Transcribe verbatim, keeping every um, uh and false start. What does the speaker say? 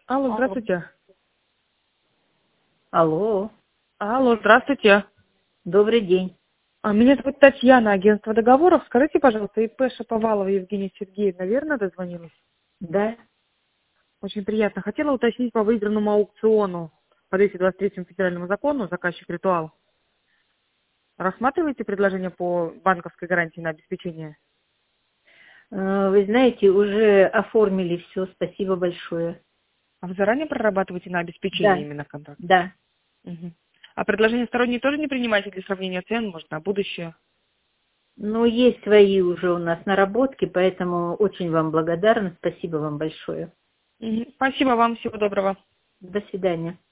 Алло, Алло. здравствуйте. Алло, Алло, здравствуйте. добрый день. А, Меня зовут Татьяна, агентство договоров. Скажите, пожалуйста, ИП Шаповалова Евгения Сергеевна, верно дозвонилась? Да, Очень приятно. Хотела уточнить по выигранному аукциону по двести двадцать третьему федеральному закону заказчик «Ритуал». Рассматриваете предложение по банковской гарантии на обеспечение? Э, вы знаете, уже оформили все, спасибо большое. А вы заранее прорабатываете на обеспечение Да, именно контракт? да. Мгм. А предложения сторонние тоже не принимаете для сравнения цен, может, на будущее? Ну, есть свои уже у нас наработки, поэтому очень вам благодарна, спасибо вам большое. Мгм. Спасибо вам, всего доброго. До свидания.